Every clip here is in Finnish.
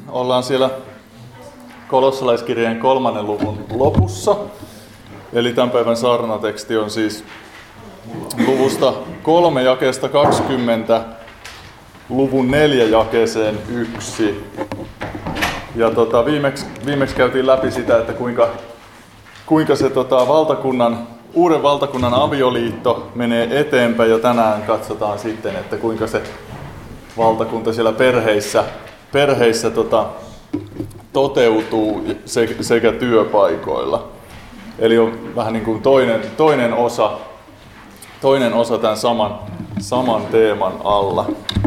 Ollaan siellä Kolossalaiskirjeen 3. luvun lopussa. Eli tämän päivän saarnateksti on siis luvusta 3 jakeesta 20 luvun 4 jakeeseen 1. Ja viimeksi käytiin läpi sitä, että kuinka se uuden valtakunnan avioliitto menee eteenpäin, ja tänään katsotaan sitten, että kuinka se valtakunta siellä perheissä toteutuu sekä työpaikoilla. Eli on vähän niin kuin toinen osa tämän saman teeman alla.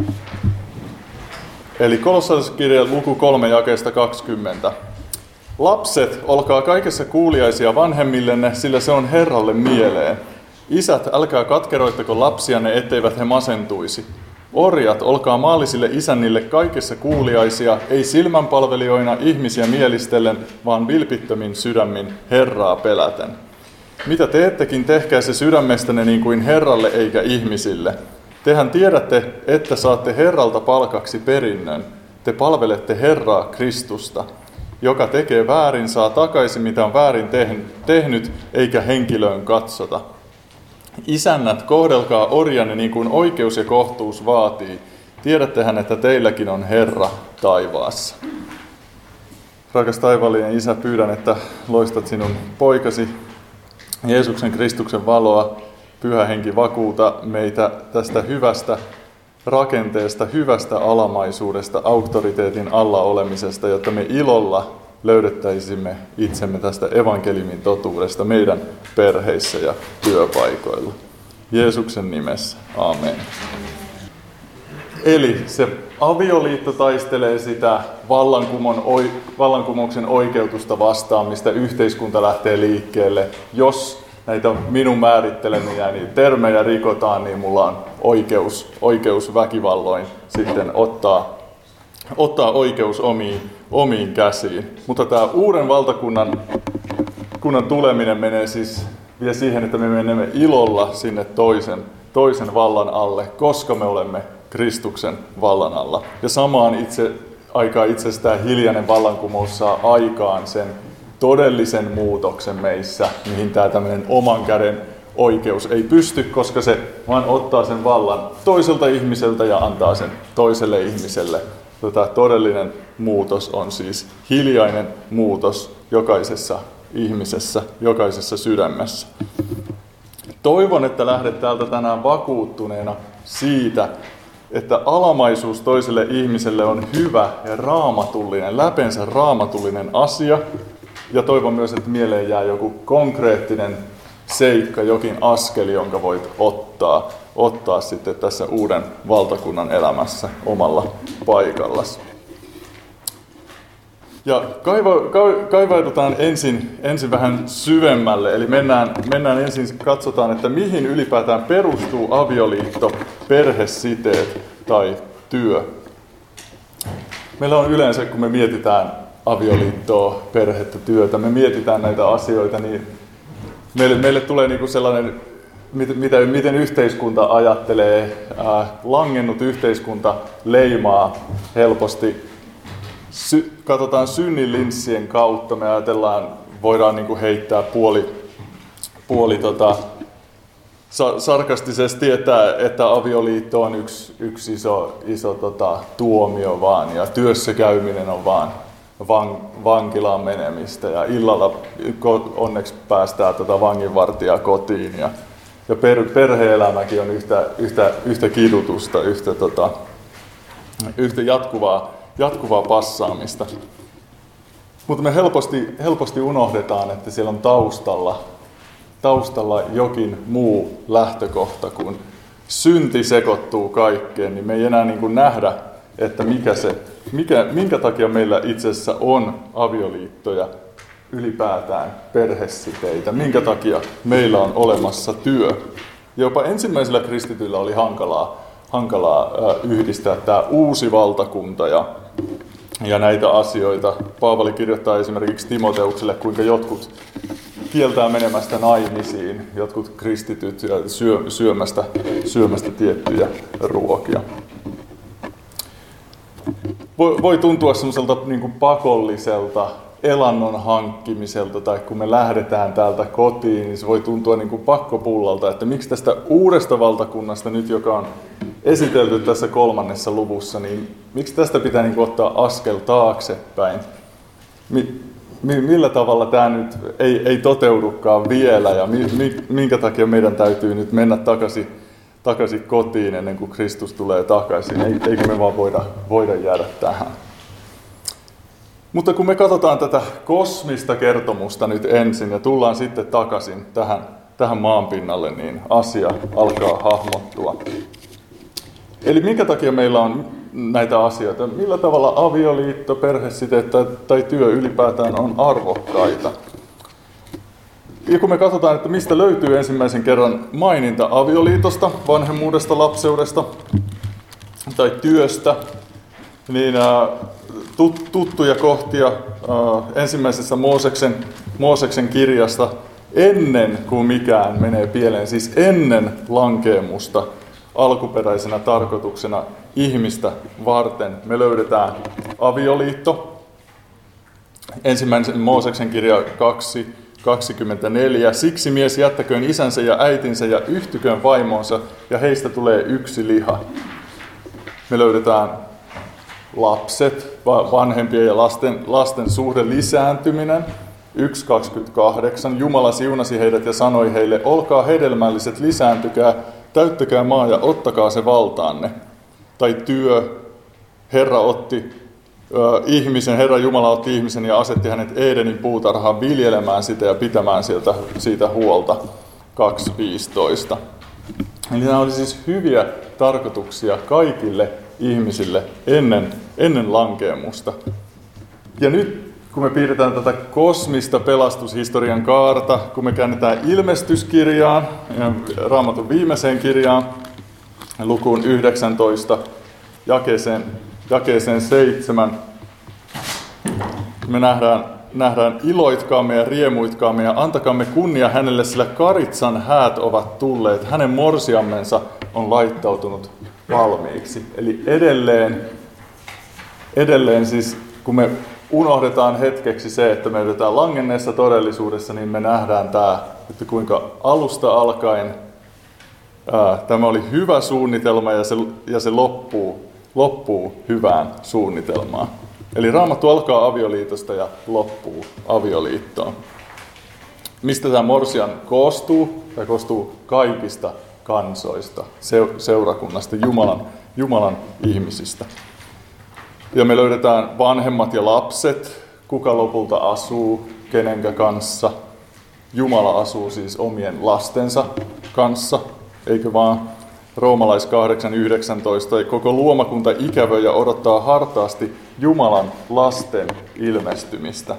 Eli Kolossalaiskirjan luku 3 jakeesta 20. Lapset, olkaa kaikessa kuuliaisia vanhemmillenne, sillä se on Herralle mieleen. Isät, älkää katkeroittako lapsianne, etteivät he masentuisi. Orjat, olkaa maallisille isännille kaikessa kuuliaisia, ei silmänpalvelijoina ihmisiä mielistellen, vaan vilpittömin sydämin Herraa peläten. Mitä teettekin, tehkää se sydämestänne niin kuin Herralle eikä ihmisille. Tehän tiedätte, että saatte Herralta palkaksi perinnön. Te palvelette Herraa Kristusta. Joka tekee väärin, saa takaisin mitä on väärin tehnyt, eikä henkilöön katsota. Isännät, kohdelkaa orjanne niin kuin oikeus ja kohtuus vaatii. Tiedättehän, että teilläkin on Herra taivaassa. Rakas taivaallinen Isä, pyydän, että loistat sinun poikasi Jeesuksen Kristuksen valoa. Pyhä Henki, vakuuta meitä tästä hyvästä rakenteesta, hyvästä alamaisuudesta, auktoriteetin alla olemisesta, jotta me ilolla löydettäisimme itsemme tästä evankeliumin totuudesta meidän perheissä ja työpaikoilla. Jeesuksen nimessä. Amen. Eli se avioliitto taistelee sitä vallankumouksen oikeutusta vastaan, mistä yhteiskunta lähtee liikkeelle. Jos näitä minun määrittelemiä niin termejä rikotaan, niin mulla on oikeus väkivalloin sitten ottaa oikeus omiin käsiin. Mutta tämä uuden valtakunnan tuleminen menee siis vielä siihen, että me menemme ilolla sinne toisen vallan alle, koska me olemme Kristuksen vallan alla. Ja samaan aikaan itsestään hiljainen vallankumous saa aikaan sen todellisen muutoksen meissä, mihin tämä tämmöinen oman käden oikeus ei pysty, koska se vaan ottaa sen vallan toiselta ihmiseltä ja antaa sen toiselle ihmiselle. Tämä todellinen muutos on siis hiljainen muutos jokaisessa ihmisessä, jokaisessa sydämessä. Toivon, että lähdet täältä tänään vakuuttuneena siitä, että alamaisuus toiselle ihmiselle on hyvä ja raamatullinen, läpensä raamatullinen asia. Ja toivon myös, että mieleen jää joku konkreettinen seikka, jokin askeli, jonka voit ottaa sitten tässä uuden valtakunnan elämässä omalla paikallasi. Ja kaivaudutaan ensin vähän syvemmälle, eli mennään ensin, katsotaan, että mihin ylipäätään perustuu avioliitto, perhesiteet tai työ. Meillä on yleensä, kun me mietitään avioliittoa, perhettä, työtä, me mietitään näitä asioita, niin meille tulee niinku sellainen, miten yhteiskunta ajattelee, langennut yhteiskunta leimaa helposti. Katsotaan synnin linssien kautta, me voidaan niinku heittää puoli sarkastisesti, että avioliitto on yksi iso tuomio vaan, ja työssä käyminen on vaan vankilaan menemistä, ja illalla onneksi päästään vanginvartijaa kotiin, ja perhe-elämäkin on yhtä kidutusta, yhtä jatkuvaa passaamista. Mutta me helposti unohdetaan, että siellä on taustalla jokin muu lähtökohta, kun synti sekoittuu kaikkeen, niin me ei enää niin kuin nähdä, että minkä takia meillä itse asiassa on avioliittoja, ylipäätään perhesiteitä, minkä takia meillä on olemassa työ. Jopa ensimmäisillä kristityillä oli hankalaa yhdistää tämä uusi valtakunta ja näitä asioita. Paavali kirjoittaa esimerkiksi Timoteukselle, kuinka jotkut kieltää menemästä naimisiin, jotkut kristityt ja syömästä tiettyjä ruokia. voi tuntua semmoiselta niin kuin pakolliselta elannon hankkimiselta, tai kun me lähdetään täältä kotiin, niin se voi tuntua niin kuin pakkopullalta, että miksi tästä uudesta valtakunnasta nyt, joka on esitelty tässä 3. luvussa, niin miksi tästä pitää niin kuin ottaa askel taaksepäin? Millä tavalla tämä nyt ei toteudukaan vielä, ja minkä takia meidän täytyy nyt mennä takaisin kotiin ennen kuin Kristus tulee takaisin? Eikö me vaan voida jäädä tähän? Mutta kun me katsotaan tätä kosmista kertomusta nyt ensin ja tullaan sitten takaisin tähän maanpinnalle, niin asia alkaa hahmottua. Eli minkä takia meillä on näitä asioita? Millä tavalla avioliitto, perhesite tai työ ylipäätään on arvokkaita? Ja kun me katsotaan, että mistä löytyy ensimmäisen kerran maininta avioliitosta, vanhemmuudesta, lapseudesta tai työstä, niin tuttuja kohtia ensimmäisessä Mooseksen kirjasta ennen kuin mikään menee pieleen, siis ennen lankeemusta alkuperäisenä tarkoituksena ihmistä varten. Me löydetään avioliitto. Ensimmäisen Mooseksen kirja 2:24. Siksi mies jättäköön isänsä ja äitinsä ja yhtyköön vaimonsa, ja heistä tulee yksi liha. Me löydetään lapset, vanhempien ja lasten suhde lisääntyminen. 1:28. Jumala siunasi heidät ja sanoi heille, olkaa hedelmälliset, lisääntykää, täyttäkää maa ja ottakaa se valtaanne. Tai työ, Herra Jumala otti ihmisen ja asetti hänet Edenin puutarhaan viljelemään sitä ja pitämään siitä huolta. 2:15. Eli nämä oli siis hyviä tarkoituksia kaikille ihmisille ennen lankeemusta. Ja nyt kun me piirretään tätä kosmista pelastushistorian kaarta, kun me käännetään ilmestyskirjaan, Raamatun viimeiseen kirjaan, lukuun 19, jakeeseen 7, me nähdään iloitkaamme ja riemuitkaamme ja antakaamme kunnia hänelle, sillä Karitsan häät ovat tulleet, hänen morsiammensa on laittautunut valmiiksi. Eli edelleen siis, kun me unohdetaan hetkeksi se, että me edetään langenneessa todellisuudessa, niin me nähdään tämä, että kuinka alusta alkaen tämä oli hyvä suunnitelma ja se loppuu hyvään suunnitelmaan. Eli Raamattu alkaa avioliitosta ja loppuu avioliittoon. Mistä tämä morsian koostuu? Tämä koostuu kaikista kansoista, seurakunnasta, Jumalan ihmisistä. Ja me löydetään vanhemmat ja lapset, kuka lopulta asuu, kenenkä kanssa. Jumala asuu siis omien lastensa kanssa, eikö vaan? Roomalais 8:19. Koko luomakunta ikävöi ja odottaa hartaasti Jumalan lasten ilmestymistä.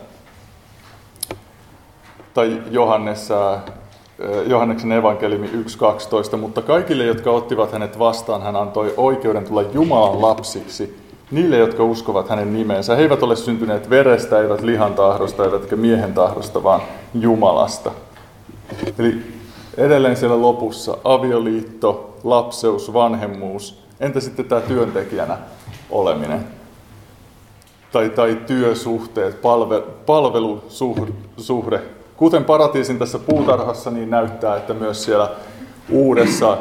Tai Johanneksen evankeliumi 1:12. Mutta kaikille, jotka ottivat hänet vastaan, hän antoi oikeuden tulla Jumalan lapsiksi, niille, jotka uskovat hänen nimeensä. He eivät ole syntyneet verestä, eivät lihan tahdosta, eivätkä miehen tahdosta, vaan Jumalasta. Eli edelleen siellä lopussa avioliitto, lapseus, vanhemmuus. Entä sitten tämä työntekijänä oleminen? Tai työsuhteet, palvelusuhde. Kuten paratiisin tässä puutarhassa, niin näyttää, että myös siellä uudessa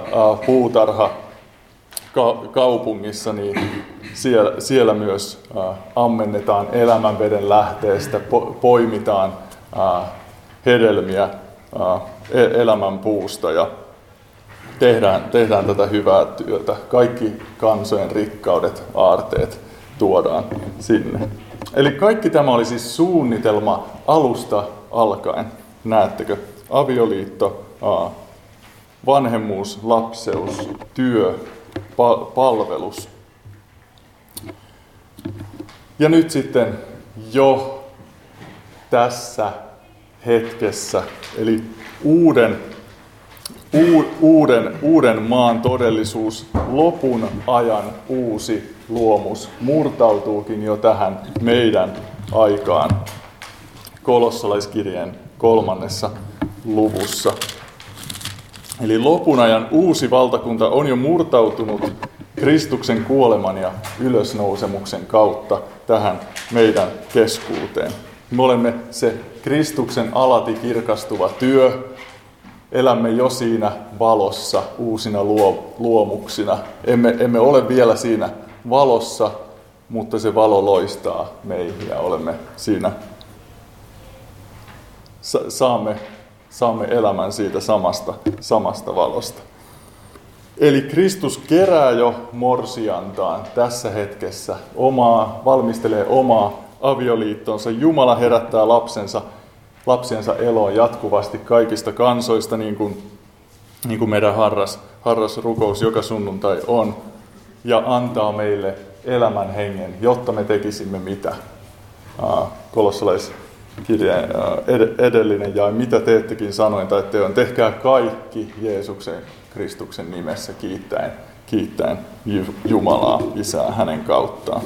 puutarhakaupungissa, niin siellä myös ammennetaan elämänveden lähteestä, poimitaan hedelmiä elämän puusta ja tehdään tätä hyvää työtä. Kaikki kansojen rikkaudet, aarteet tuodaan sinne. Eli kaikki tämä oli siis suunnitelma alusta alkaen. Näettekö? Avioliitto, vanhemmuus, lapseus, työ, palvelus. Ja nyt sitten jo tässä hetkessä, eli uuden maan todellisuus, lopun ajan uusi luomus murtautuukin jo tähän meidän aikaan kolossalaiskirjeen 3. luvussa. Eli lopun ajan uusi valtakunta on jo murtautunut Kristuksen kuoleman ja ylösnousemuksen kautta tähän meidän keskuuteen. Me olemme se Kristuksen alati kirkastuva työ. Elämme jo siinä valossa uusina luomuksina. Emme ole vielä siinä valossa, mutta se valo loistaa meihin ja olemme siinä. Saamme elämän siitä samasta valosta. Eli Kristus kerää jo morsiantaan tässä hetkessä valmistelee omaa avioliittonsa. Jumala herättää lapsiensa eloon jatkuvasti kaikista kansoista, niin kuin meidän harras rukous joka sunnuntai on, ja antaa meille elämän hengen, jotta me tekisimme mitä. Kolossalaiskirjeen edellinen jae, mitä teettekin sanoin tai teon, tehkää kaikki Jeesuksen Kristuksen nimessä kiittäen Jumalaa, Isää hänen kauttaan.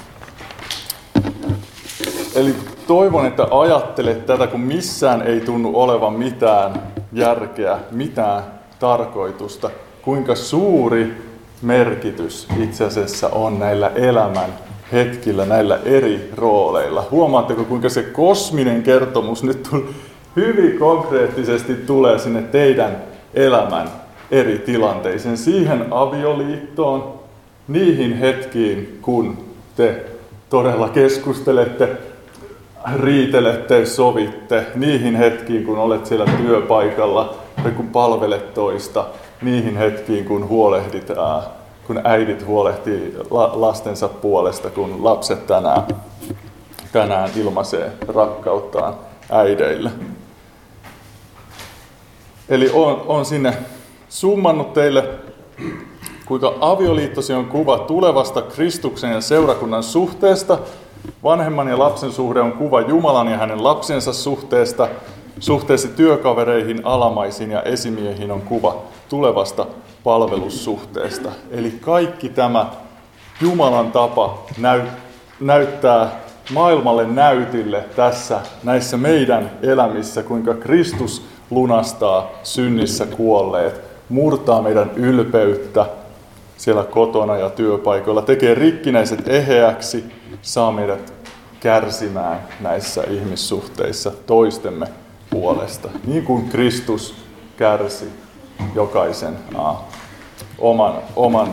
Eli toivon, että ajattelet tätä, kun missään ei tunnu olevan mitään järkeä, mitään tarkoitusta, kuinka suuri merkitys itse asiassa on näillä elämän hetkillä, näillä eri rooleilla. Huomaatteko, kuinka se kosminen kertomus nyt hyvin konkreettisesti tulee sinne teidän elämän eri tilanteisiin, siihen avioliittoon, niihin hetkiin, kun te todella keskustelette, riitelette, sovitte, niihin hetkiin, kun olet siellä työpaikalla tai kun palvelet toista, niihin hetkiin, kun kun äidit huolehtii lastensa puolesta, kun lapset tänään ilmaisee rakkauttaan äideille. Eli on sinne summannut teille, kuinka avioliittosi on kuva tulevasta Kristuksen ja seurakunnan suhteesta. Vanhemman ja lapsen suhde on kuva Jumalan ja hänen lapsiensa suhteesta. Suhteessa työkavereihin, alamaisiin ja esimiehiin on kuva tulevasta palvelussuhteesta. Eli kaikki tämä Jumalan tapa näyttää maailmalle näytille näissä meidän elämissä, kuinka Kristus lunastaa synnissä kuolleet, murtaa meidän ylpeyttä siellä kotona ja työpaikoilla, tekee rikkinäiset eheäksi, saa meidät kärsimään näissä ihmissuhteissa toistemme puolesta. Niin kuin Kristus kärsi jokaisen oman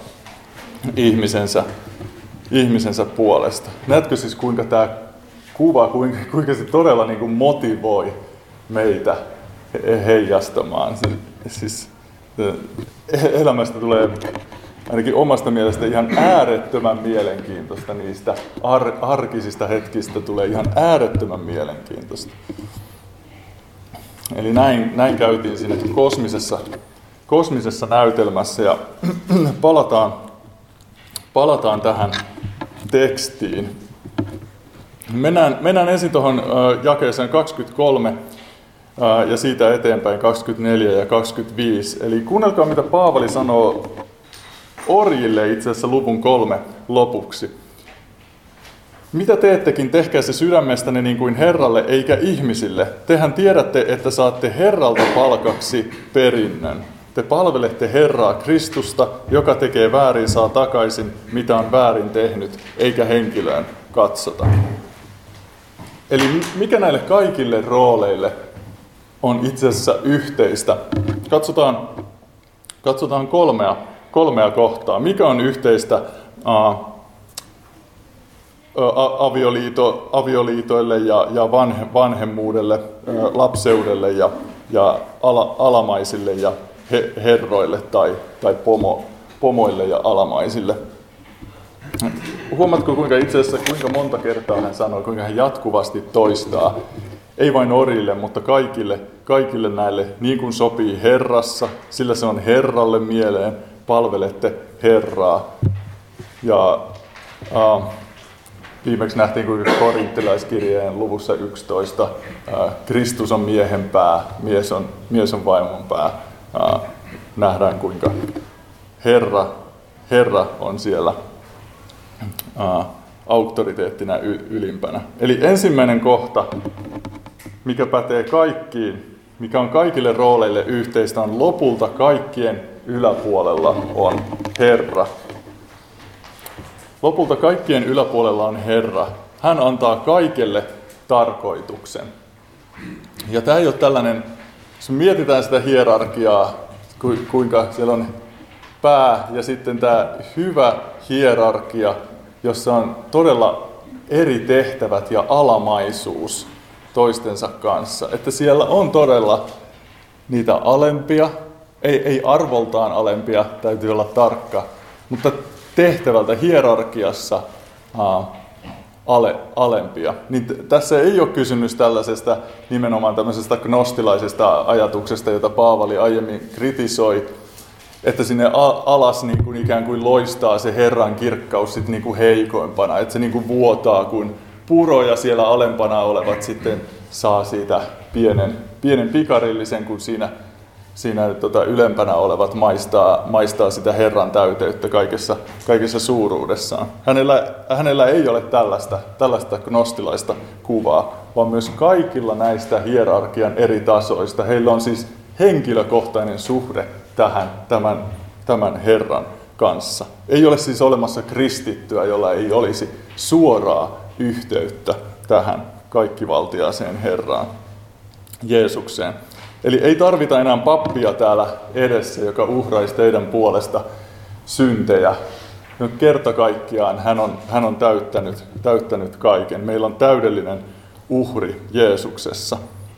ihmisensä puolesta. Näetkö siis, kuinka tämä kuva, kuinka se todella niin kuin motivoi meitä heijastamaan. Siis elämästä tulee ainakin omasta mielestä ihan äärettömän mielenkiintoista, niistä arkisista hetkistä tulee ihan äärettömän mielenkiintoista. Eli näin käytiin siinä kosmisessa näytelmässä ja palataan tähän tekstiin. Mennään ensin tuohon jakeeseen 23 ja siitä eteenpäin 24 ja 25. Eli kuunnelkaa, mitä Paavali sanoo orjille itse asiassa luvun 3 lopuksi. Mitä teettekin, tehkää se sydämestänne niin kuin Herralle eikä ihmisille. Tehän tiedätte, että saatte Herralta palkaksi perinnön. Te palvelette Herraa Kristusta, joka tekee väärin, saa takaisin, mitä on väärin tehnyt, eikä henkilöön katsota. Eli mikä näille kaikille rooleille on itse asiassa yhteistä? Katsotaan kolmea kohtaa. Mikä on yhteistä avioliitoille ja vanhemmuudelle, lapseudelle ja alamaisille ja herroille tai pomoille ja alamaisille? Huomaatko, kuinka itse asiassa kuinka monta kertaa hän sanoo, kuinka hän jatkuvasti toistaa, ei vain orjille, mutta kaikille näille, niin kuin sopii Herrassa, sillä se on Herralle mieleen, palvelette Herraa. Ja viimeksi nähtiin, kuinka korinttilaiskirjeen luvussa 11 Kristus on miehen pää, mies on vaimon pää. Nähdään, kuinka Herra on siellä auktoriteettina ylimpänä. Eli ensimmäinen kohta, mikä pätee kaikkiin, mikä on kaikille rooleille yhteistä, on lopulta kaikkien yläpuolella on Herra. Lopulta kaikkien yläpuolella on Herra. Hän antaa kaikelle tarkoituksen. Ja tämä ei ole tällainen, jos mietitään sitä hierarkiaa, kuinka siellä on pää ja sitten tämä hyvä hierarkia, jossa on todella eri tehtävät ja alamaisuus toistensa kanssa. Että siellä on todella niitä alempia, ei arvoltaan alempia, täytyy olla tarkka, mutta tehtävältä hierarkiassa alempia. Niin tässä ei ole kysymys tällaisesta nimenomaan tämmöisestä gnostilaisesta ajatuksesta, jota Paavali aiemmin kritisoi, että sinne alas niin kuin ikään kuin loistaa se Herran kirkkaus sit niin kuin heikoimpana, että se niin kuin vuotaa, kun puro ja siellä alempana olevat sitten saa siitä pienen pikarillisen, kun siinä ylempänä olevat maistaa sitä Herran täyteyttä kaikessa suuruudessaan. Hänellä ei ole tällaista gnostilaista kuvaa, vaan myös kaikilla näistä hierarkian eri tasoista. Heillä on siis henkilökohtainen suhde tämän Herran kanssa. Ei ole siis olemassa kristittyä, jolla ei olisi suoraa yhteyttä tähän kaikkivaltiaaseen Herraan, Jeesukseen. Eli ei tarvita enää pappia täällä edessä, joka uhraisi teidän puolesta syntejä. Nyt kerta kaikkiaan hän on täyttänyt kaiken. Meillä on täydellinen uhri Jeesuksessa.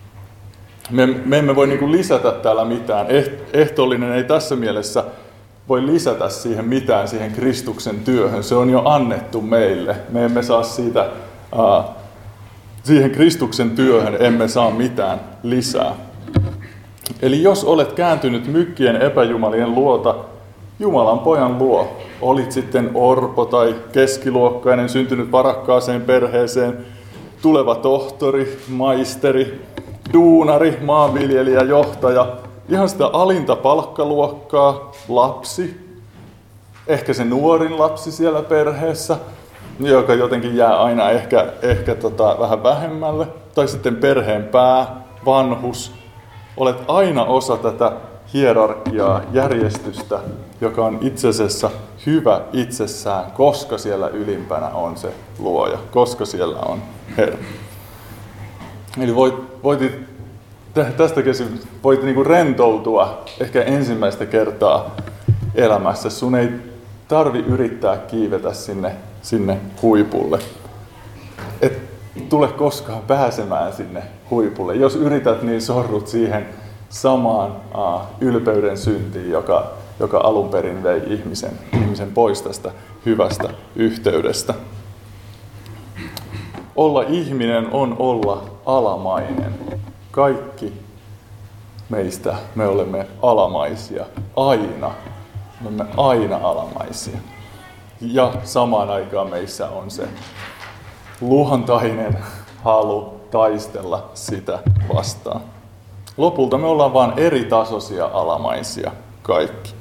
Me emme voi niin kuin lisätä täällä mitään. Ehtoollinen ei tässä mielessä voi lisätä siihen mitään, siihen Kristuksen työhön. Se on jo annettu meille. Me emme saa siitä, siihen Kristuksen työhön emme saa mitään lisää. Eli jos olet kääntynyt mykkien epäjumalien luota Jumalan pojan luo, olit sitten orpo tai keskiluokkainen, syntynyt varakkaaseen perheeseen, tuleva tohtori, maisteri, duunari, maanviljelijä, johtaja, ihan sitä alinta palkkaluokkaa, lapsi, ehkä se nuorin lapsi siellä perheessä, joka jotenkin jää aina ehkä vähän vähemmälle, tai sitten perheen pää, vanhus. Olet aina osa tätä hierarkiaa, järjestystä, joka on itse asiassa hyvä itsessään, koska siellä ylimpänä on se luoja, koska siellä on Herra. Eli voit niinku rentoutua ehkä ensimmäistä kertaa elämässä. Sun ei tarvi yrittää kiivetä sinne huipulle. Et tule koskaan pääsemään sinne huipulle. Jos yrität, niin sorrut siihen samaan ylpeyden syntiin, joka alun perin vei ihmisen pois tästä hyvästä yhteydestä. Olla ihminen on olla alamainen. Kaikki me olemme alamaisia. Aina. Me olemme aina alamaisia. Ja samaan aikaan meissä on se luontainen halu taistella sitä vastaan. Lopulta me ollaan vain eri tasoisia alamaisia kaikki.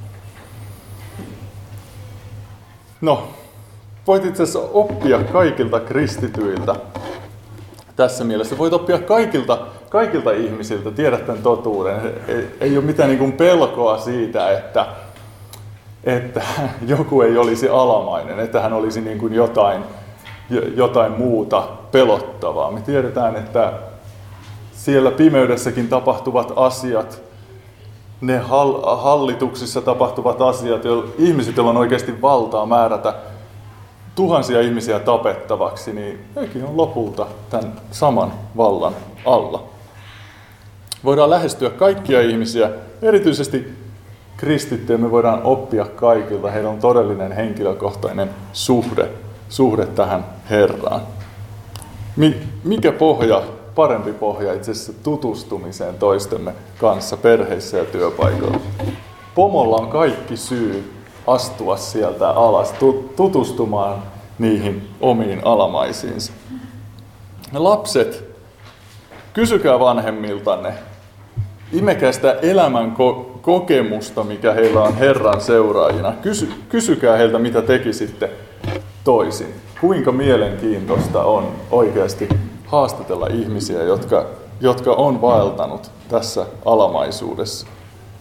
No, voit itse asiassa oppia kaikilta kristityiltä tässä mielessä. Voit oppia kaikilta ihmisiltä, tiedät tämän totuuden. Ei ole mitään niin kuin pelkoa siitä, että joku ei olisi alamainen, että hän olisi niin kuin jotain muuta pelottavaa. Me tiedetään, että siellä pimeydessäkin tapahtuvat asiat, ne hallituksissa tapahtuvat asiat, ihmiset, joilla on oikeasti valtaa määrätä tuhansia ihmisiä tapettavaksi, niin nekin on lopulta tämän saman vallan alla. Voidaan lähestyä kaikkia ihmisiä, erityisesti kristittyjä me voidaan oppia kaikilta. Heillä on todellinen henkilökohtainen suhde tähän Herraan. Mikä parempi pohja itse asiassa tutustumiseen toistemme kanssa perheissä ja työpaikoilla? Pomolla on kaikki syy astua sieltä alas, tutustumaan niihin omiin alamaisiinsa. Lapset, kysykää vanhemmiltanne, imekää sitä elämän kokemusta, mikä heillä on Herran seuraajina. Kysykää heiltä, mitä tekisitte toisin. Kuinka mielenkiintoista on oikeasti haastatella ihmisiä, jotka on vaeltanut tässä alamaisuudessa.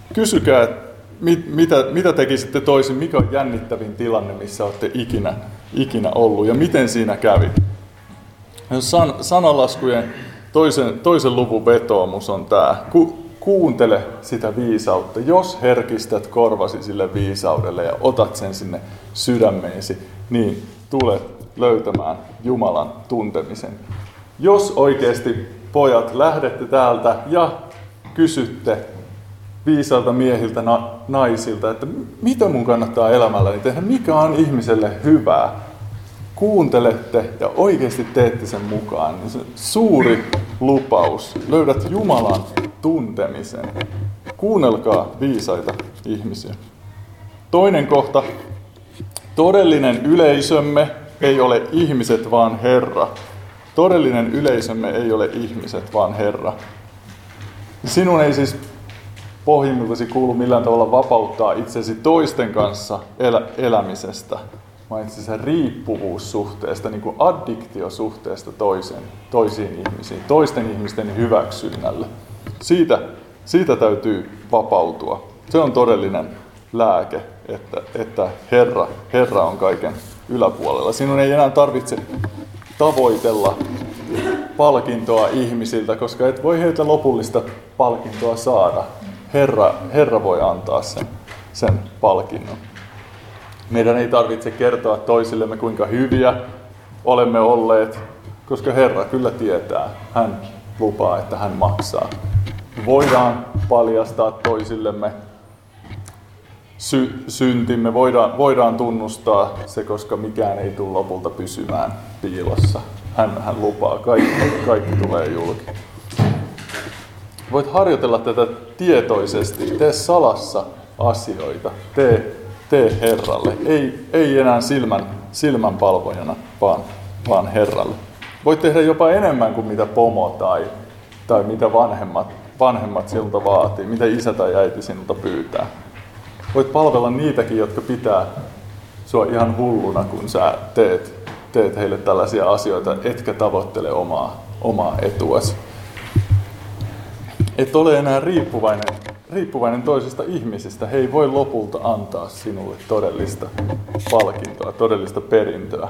Kysykää, mitä tekisitte toisin, mikä on jännittävin tilanne, missä olette ikinä ollut ja miten siinä kävi. Sananlaskujen toisen luvun vetoomus on tämä. Kuuntele sitä viisautta, jos herkistät korvasi sille viisaudelle ja otat sen sinne sydämeesi, niin tulet löytämään Jumalan tuntemisen. Jos oikeasti pojat lähdette täältä ja kysytte viisailta miehiltä, naisilta, että mitä mun kannattaa elämälläni tehdä, mikä on ihmiselle hyvää, kuuntelette ja oikeasti teette sen mukaan, niin se suuri lupaus, löydät Jumalan tuntemisen. Kuunnelkaa viisaita ihmisiä. Toinen kohta, todellinen yleisömme ei ole ihmiset, vaan Herra. Todellinen yleisömme ei ole ihmiset, vaan Herra. Sinun ei siis pohjimmiltasi kuulu millään tavalla vapauttaa itsesi toisten kanssa elämisestä. Mainitsin sen riippuvuussuhteesta, niin kuin addiktiosuhteesta toisiin ihmisiin, toisten ihmisten hyväksynnälle. Siitä täytyy vapautua. Se on todellinen lääke, että Herra on kaiken yläpuolella. Sinun ei enää tarvitse tavoitella palkintoa ihmisiltä, koska et voi heiltä lopullista palkintoa saada. Herra voi antaa sen palkinnon. Meidän ei tarvitse kertoa toisillemme, kuinka hyviä olemme olleet, koska Herra kyllä tietää. Hän lupaa, että hän maksaa. Voidaan paljastaa toisillemme syntimme, voidaan tunnustaa se, koska mikään ei tule lopulta pysymään piilossa. Hän lupaa, kaikki tulee julki. Voit harjoitella tätä tietoisesti, tee salassa asioita, tee Herralle, ei enää silmänpalvojana, vaan Herralle. Voit tehdä jopa enemmän kuin mitä pomo tai mitä vanhemmat sinulta vaatii, mitä isä tai äiti sinulta pyytää. Voit palvella niitäkin, jotka pitää sua ihan hulluna, kun sä teet heille tällaisia asioita, etkä tavoittele omaa etuasi. Et ole enää riippuvainen toisista ihmisistä. He ei voi lopulta antaa sinulle todellista palkintoa, todellista perintöä.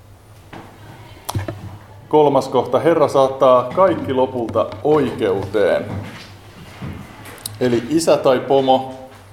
3. kohta. Herra saattaa kaikki lopulta oikeuteen. Eli isä tai pomo,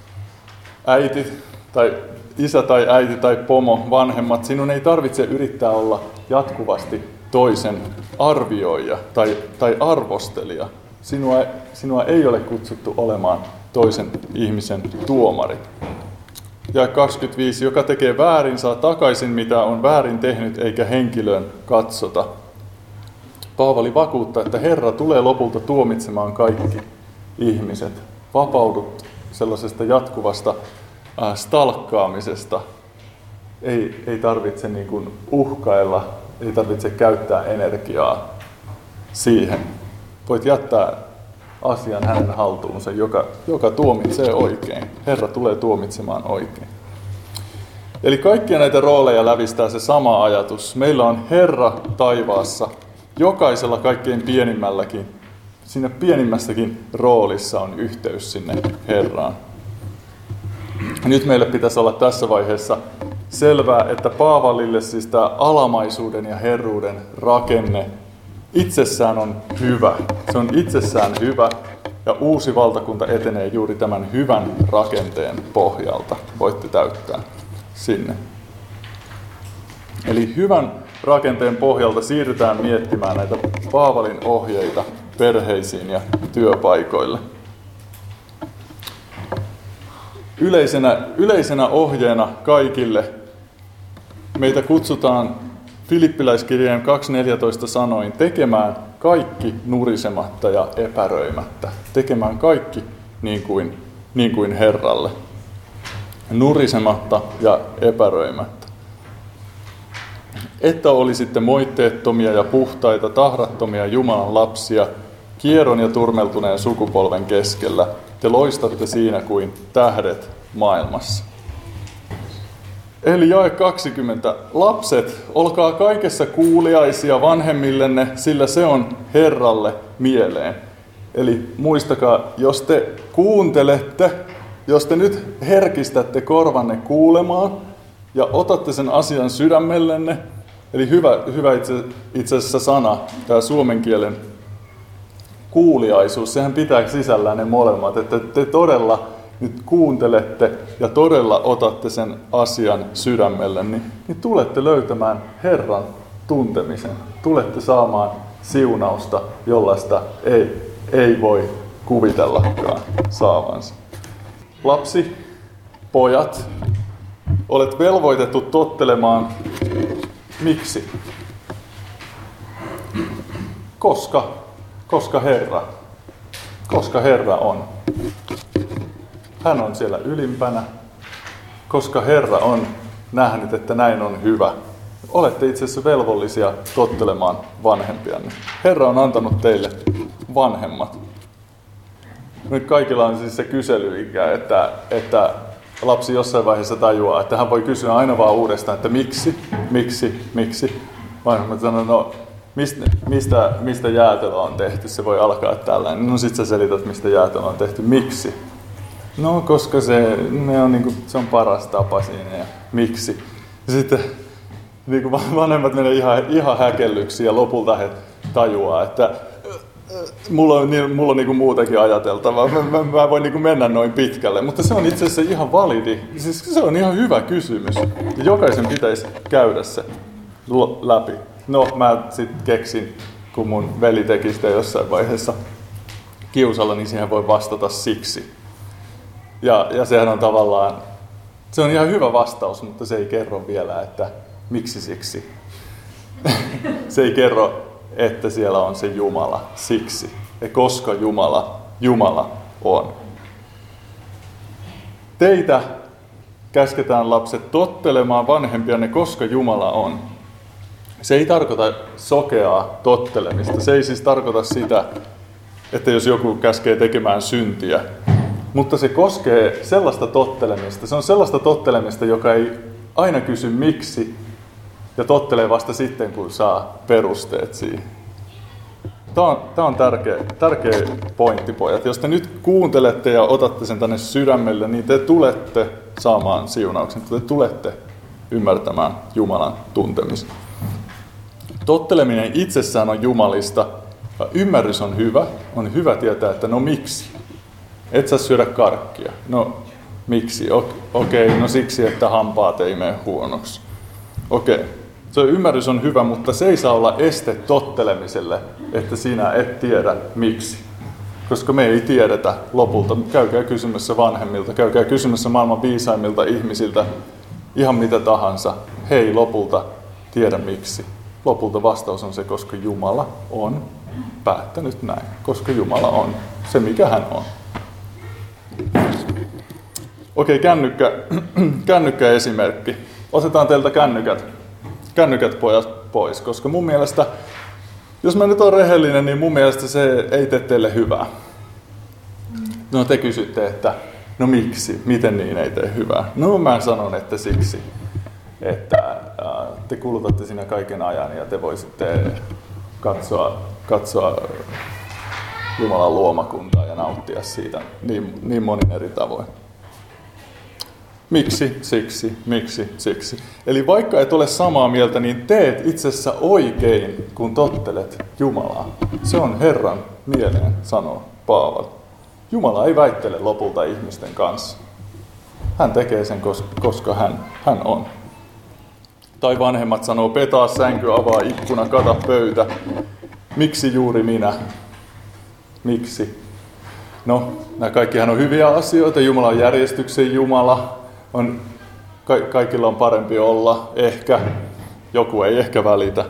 isä tai äiti tai pomo, vanhemmat, sinun ei tarvitse yrittää olla jatkuvasti toisen arvioija tai arvostelija. Sinua ei ole kutsuttu olemaan toisen ihmisen tuomari. Ja 25. Joka tekee väärin, saa takaisin mitä on väärin tehnyt, eikä henkilöön katsota. Paavali vakuuttaa, että Herra tulee lopulta tuomitsemaan kaikki ihmiset. Vapaudut sellaisesta jatkuvasta stalkkaamisesta. Ei tarvitse niin kuin uhkailla, ei tarvitse käyttää energiaa siihen. Voit jättää asian hänen haltuunsa, joka tuomitsee oikein. Herra tulee tuomitsemaan oikein. Eli kaikkia näitä rooleja lävistää se sama ajatus. Meillä on Herra taivaassa. Jokaisella kaikkein pienimmälläkin, siinä pienimmässäkin roolissa on yhteys sinne Herraan. Nyt meille pitäisi olla tässä vaiheessa selvää, että Paavalille siis tämä alamaisuuden ja herruuden rakenne itsessään on hyvä. Se on itsessään hyvä ja uusi valtakunta etenee juuri tämän hyvän rakenteen pohjalta. Voitte täyttää sinne. Eli hyvän rakenteen pohjalta siirrytään miettimään näitä Paavalin ohjeita perheisiin ja työpaikoille. Yleisenä ohjeena kaikille meitä kutsutaan Filippiläiskirjeen 2.14 sanoin tekemään kaikki nurisematta ja epäröimättä. Tekemään kaikki niin kuin Herralle. Nurisematta ja epäröimättä. Että olisitte moitteettomia ja puhtaita, tahrattomia Jumalan lapsia, kieron ja turmeltuneen sukupolven keskellä. Te loistatte siinä kuin tähdet maailmassa. Eli jae 20. Lapset, olkaa kaikessa kuuliaisia vanhemmillenne, sillä se on Herralle mieleen. Eli muistakaa, jos te kuuntelette, jos te nyt herkistätte korvanne kuulemaan, ja otatte sen asian sydämellenne. Eli hyvä itse asiassa sana, tämä suomen kielen kuuliaisuus, sehän pitää sisällään ne molemmat, että te todella nyt kuuntelette ja todella otatte sen asian sydämelle, niin tulette löytämään Herran tuntemisen. Tulette saamaan siunausta, jollaista ei voi kuvitellakaan saavansa. Lapsi, pojat, olet velvoitettu tottelemaan. Miksi? Koska Herra on. Hän on siellä ylimpänä. Koska Herra on nähnyt, että näin on hyvä. Olette itse asiassa velvollisia tottelemaan vanhempianne. Herra on antanut teille vanhemmat. Nyt kaikilla on siis se kyselyikä, että lapsi jossain vaiheessa tajuaa, että hän voi kysyä aina vaan uudestaan, että miksi. Vanhemmat sanoo, no mistä jäätelö on tehty, se voi alkaa tällainen. No sit sä selität, mistä jäätelö on tehty, miksi? No koska se on paras tapa siinä ja miksi. Ja sitten niin vanhemmat menee ihan häkellyksiin ja lopulta he tajuaa, että mulla on niin kuin muutakin ajateltavaa. Mä voin niin kuin mennä noin pitkälle, mutta se on itse asiassa ihan validi. Siis se on ihan hyvä kysymys. Ja jokaisen pitäisi käydä se läpi. No, mä sitten keksin, kun mun veli teki sitä jossain vaiheessa kiusalla, niin siihen voi vastata siksi. Ja sehän on tavallaan, se on ihan hyvä vastaus, mutta se ei kerro vielä, että miksi siksi. Se ei kerro, että siellä on se Jumala siksi. Ja koska Jumala on. Teitä käsketään lapset tottelemaan vanhempianne, koska Jumala on. Se ei tarkoita sokeaa tottelemista. Se ei siis tarkoita sitä, että jos joku käskee tekemään syntiä. Mutta se koskee sellaista tottelemista. Se on sellaista tottelemista, joka ei aina kysy miksi ja tottelee vasta sitten, kun saa perusteet siihen. Tämä on tärkeä pointti, pojat. Jos te nyt kuuntelette ja otatte sen tänne sydämelle, niin te tulette saamaan siunauksen. Te tulette ymmärtämään Jumalan tuntemisen. Totteleminen itsessään on jumalista. Ymmärrys on hyvä. On hyvä tietää, että no miksi? Et saa syödä karkkia. No miksi? Okei, no siksi, että hampaat ei mene huonoksi. Okei. Se ymmärrys on hyvä, mutta se ei saa olla este tottelemiselle, että sinä et tiedä miksi. Koska me ei tiedetä lopulta. Käykää kysymässä vanhemmilta, käykää kysymässä maailman viisaimmilta ihmisiltä, ihan mitä tahansa. He ei lopulta tiedä miksi. Lopulta vastaus on se, koska Jumala on päättänyt näin. Koska Jumala on se, mikä hän on. Okei, kännykkä esimerkki. Otetaan teiltä kännykät pojat pois, koska mun mielestä, jos mä nyt oon rehellinen, niin mun mielestä se ei tee teille hyvää. No te kysytte, että no miksi, miten niin ei tee hyvää? No mä sanon, että siksi, että te kulutatte siinä kaiken ajan ja te voisitte katsoa Jumalan luomakuntaa ja nauttia siitä niin monin eri tavoin. Miksi, siksi. Eli vaikka et ole samaa mieltä, niin teet itsessä oikein, kun tottelet Jumalaa. Se on Herran mieleen, sanoo Paavali. Jumala ei väittele lopulta ihmisten kanssa. Hän tekee sen, koska hän on. Tai vanhemmat sanoo, petaa sänky, avaa ikkuna, kata pöytä. Miksi juuri minä? Miksi? No, nämä kaikkihan on hyviä asioita. Jumala on järjestyksen Jumala. Kaikilla on parempi olla, ehkä. Joku ei ehkä välitä.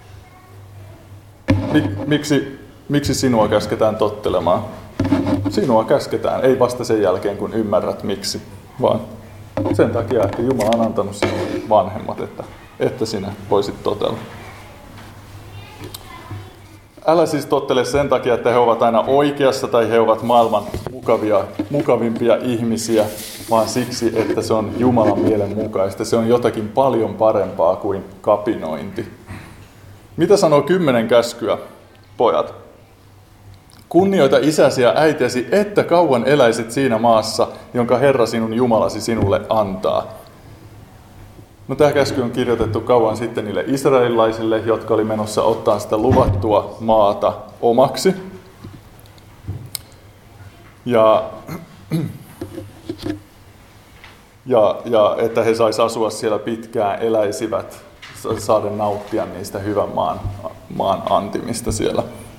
Miksi sinua käsketään tottelemaan? Sinua käsketään, ei vasta sen jälkeen, kun ymmärrät miksi, vaan sen takia, että Jumala on antanut sinulle vanhemmat, että sinä voisit totella. Älä siis tottele sen takia, että he ovat aina oikeassa tai he ovat maailman mukavimpia ihmisiä, vaan siksi, että se on Jumalan mielen mukaista. Se on jotakin paljon parempaa kuin kapinointi. Mitä sanoo 10 käskyä, pojat? Kunnioita isäsi ja äitiäsi, että kauan eläisit siinä maassa, jonka Herra sinun Jumalasi sinulle antaa. No, tämä käsky on kirjoitettu kauan sitten niille israelilaisille, jotka oli menossa ottaa sitä luvattua maata omaksi. Ja että he sais asua siellä pitkään, eläisivät, saada nauttia niistä hyvän maan antimista siellä.